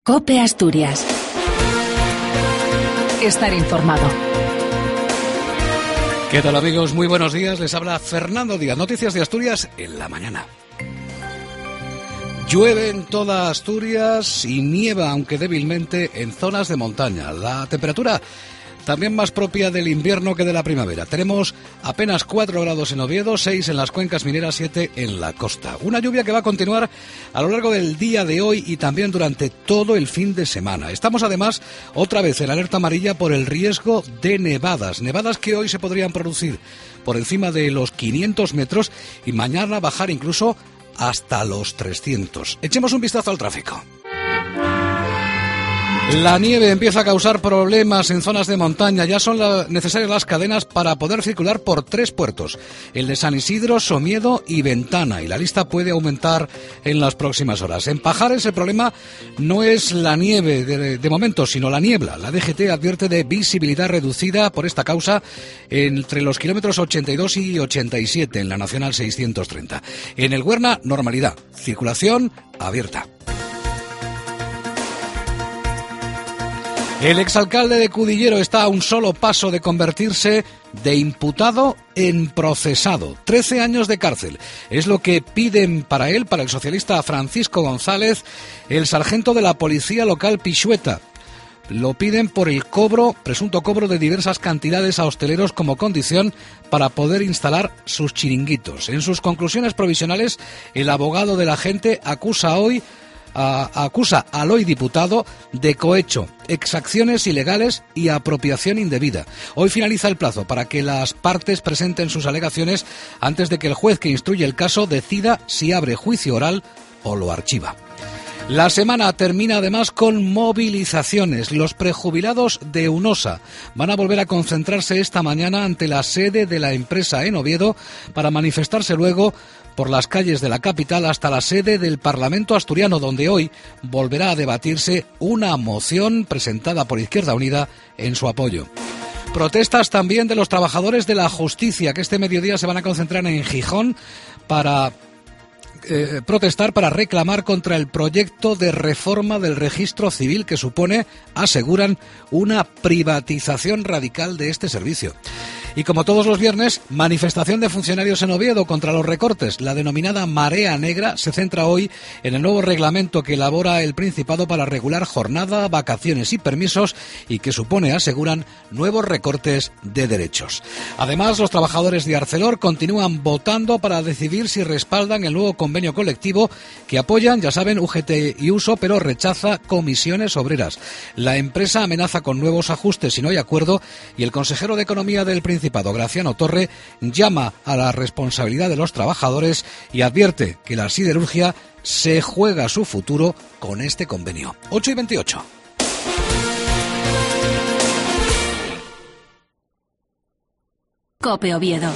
COPE Asturias. Estar informado. ¿Qué tal, amigos? Muy buenos días. Les habla Fernando Díaz. Noticias de Asturias en la mañana. Llueve en toda Asturias y nieva, aunque débilmente, en zonas de montaña. La temperatura también más propia del invierno que de la primavera. Tenemos apenas 4 grados en Oviedo, 6 en las cuencas mineras, 7 en la costa. Una lluvia que va a continuar a lo largo del día de hoy y también durante todo el fin de semana. Estamos además otra vez en alerta amarilla por el riesgo de nevadas. Nevadas que hoy se podrían producir por encima de los 500 metros y mañana bajar incluso hasta los 300. Echemos un vistazo al tráfico. La nieve empieza a causar problemas en zonas de montaña. Ya son necesarias las cadenas para poder circular por 3 puertos. El de San Isidro, Somiedo y Ventana. Y la lista puede aumentar en las próximas horas. En Pajares el problema no es la nieve de momento, sino la niebla. La DGT advierte de visibilidad reducida por esta causa entre los kilómetros 82 y 87 en la Nacional 630. En el Huerna, normalidad. Circulación abierta. El exalcalde de Cudillero está a un solo paso de convertirse de imputado en procesado. 13 años de cárcel. Es lo que piden para él, para el socialista Francisco González, el sargento de la policía local Pixueta. Lo piden por el presunto cobro de diversas cantidades a hosteleros como condición para poder instalar sus chiringuitos. En sus conclusiones provisionales, el abogado del agente acusa al hoy diputado de cohecho, exacciones ilegales y apropiación indebida. Hoy finaliza el plazo para que las partes presenten sus alegaciones antes de que el juez que instruye el caso decida si abre juicio oral o lo archiva. La semana termina además con movilizaciones. Los prejubilados de UNOSA van a volver a concentrarse esta mañana ante la sede de la empresa en Oviedo para manifestarse luego por las calles de la capital hasta la sede del Parlamento asturiano, donde hoy volverá a debatirse una moción presentada por Izquierda Unida en su apoyo. Protestas también de los trabajadores de la justicia, que este mediodía se van a concentrar en Gijón para protestar, para reclamar contra el proyecto de reforma del registro civil que supone, aseguran, una privatización radical de este servicio. Y como todos los viernes, manifestación de funcionarios en Oviedo contra los recortes. La denominada Marea Negra se centra hoy en el nuevo reglamento que elabora el Principado para regular jornada, vacaciones y permisos y que supone, aseguran, nuevos recortes de derechos. Además, los trabajadores de Arcelor continúan votando para decidir si respaldan el nuevo convenio colectivo que apoyan, ya saben, UGT y USO, pero rechaza comisiones obreras. La empresa amenaza con nuevos ajustes si no hay acuerdo y el consejero de Economía del Principado, Graciano Torre, llama a la responsabilidad de los trabajadores y advierte que la siderurgia se juega su futuro con este convenio. 8:28. COPE Oviedo.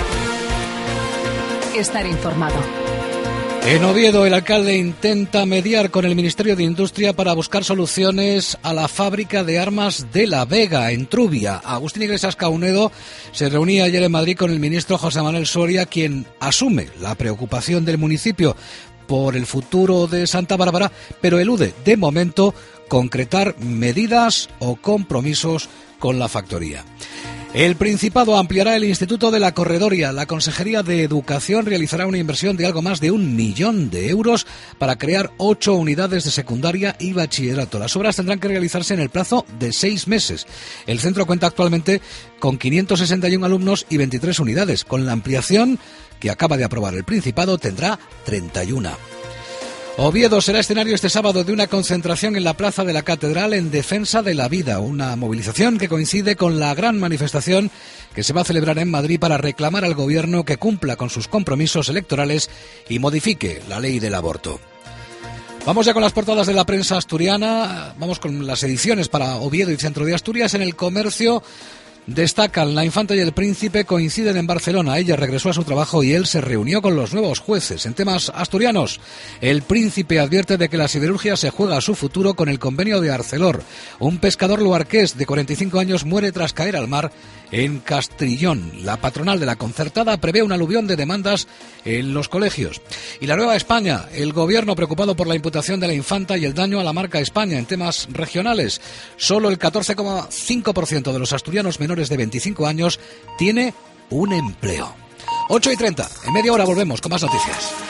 Estar informado. En Oviedo, el alcalde intenta mediar con el Ministerio de Industria para buscar soluciones a la fábrica de armas de La Vega, en Trubia. Agustín Iglesias Caunedo se reunía ayer en Madrid con el ministro José Manuel Soria, quien asume la preocupación del municipio por el futuro de Santa Bárbara, pero elude, de momento, concretar medidas o compromisos con la factoría. El Principado ampliará el Instituto de la Corredoria. La Consejería de Educación realizará una inversión de algo más de 1 millón de euros para crear 8 unidades de secundaria y bachillerato. Las obras tendrán que realizarse en el plazo de 6 meses. El centro cuenta actualmente con 561 alumnos y 23 unidades. Con la ampliación que acaba de aprobar el Principado tendrá 31. Oviedo será escenario este sábado de una concentración en la Plaza de la Catedral en defensa de la vida, una movilización que coincide con la gran manifestación que se va a celebrar en Madrid para reclamar al gobierno que cumpla con sus compromisos electorales y modifique la ley del aborto. Vamos ya con las portadas de la prensa asturiana, vamos con las ediciones para Oviedo y Centro de Asturias. En El Comercio Destacan: la infanta y el príncipe coinciden en Barcelona. Ella regresó a su trabajo y él se reunió con los nuevos jueces. En temas asturianos, el príncipe advierte de que la siderurgia se juega su futuro con el convenio de Arcelor. Un pescador luarqués de 45 años muere tras caer al mar en Castrillón. La patronal de la concertada prevé un aluvión de demandas en los colegios. Y la Nueva España: el gobierno preocupado por la imputación de la infanta y el daño a la marca España. En temas regionales, solo el 14,5% de los asturianos menores de 25 años tiene un empleo. 8:30, en media hora volvemos con más noticias.